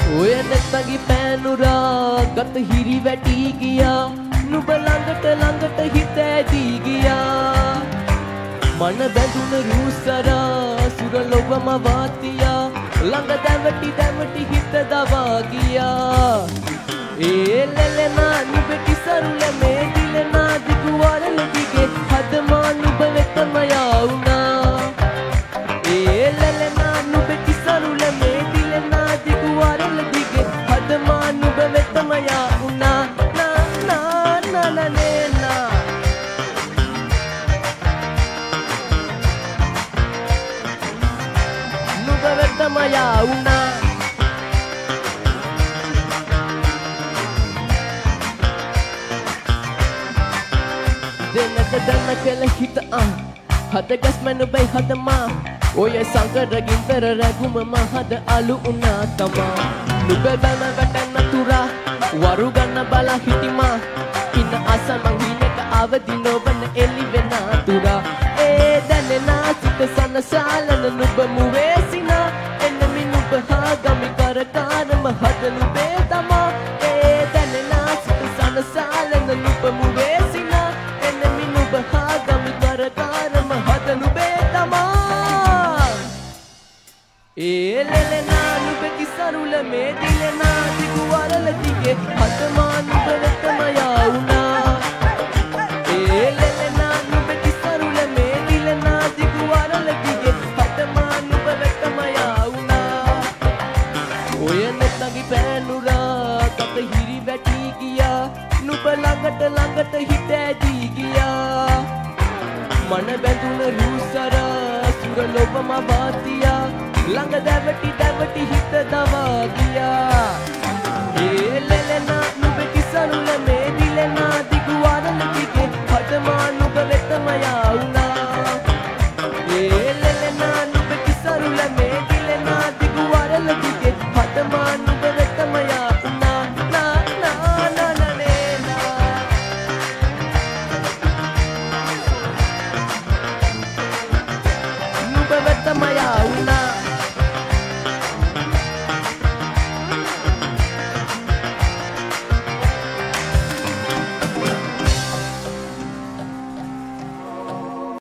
ඔය නැත්තගේ පෑනුරා ගත හිරි වැටි ගියා නුඹ ළඟට හිත ඇදී ගියා මන බැඳුන රූසරා සුර ලොවම වාතියා ළඟ දැවටි හිත දවා ගියා ඒ ලෙලනා නුඹට සරුල මේ දිලනා දිගු වරල දිගේ හදමා නුඹ වෙතම යවුනා ඒ ලෙලනා නුඹට සරුල මේ දිලනා දිගු වරල දිගේ හදමා නුඹ වෙතම යවුනා නා නා නා නා නා නුඹ වෙතම යවුනා දන්න කළ හිත හදගස් මැනුබයි හදමා ඔය සංකරගින් පෙර රැගුමම හද අලු උනා තමා නුබ බැන වැටන්න තුරා වරු ගන්න බලා හිටිමා ඉන්න අසමං හිනක අවදි නොවන එලි වෙන තුරා ඒ දැනෙනා සිත සනසාලන නුබ මුවේසිනා එන්නමි නුබ හා ගමි කරකාරම හද නුබේ තමා ඒ දැනෙනා සිත සනසාලන නුබ මුවේසිනා කරකාරම හද නුබේ තමා ඒ ලෙලනා නුබෙකි සරුල මේ දිලනා දිගු වරල දිගේ හදමා නුබ වෙතම යවුනා ඒ ලෙලනා නුබෙකි සරුල මේ දිලනා දිගු වරල දිගේ හදමා නුබ වෙතම යවුනා ඔය නැත්තගේ පෑනුරා කත හිරි වැටි ගියා නුබ ළඟට හිත ඇදී ගියා මන බැඳුන රූසරා සුර ලොවම වාතියා ළඟ දැවටි හිත දවා ගියා ඒ ලෙලනා නුඹට සරුල මේ දිලනා දිගු වරල දිගේ හදමා නුඹ වෙතම යවුනා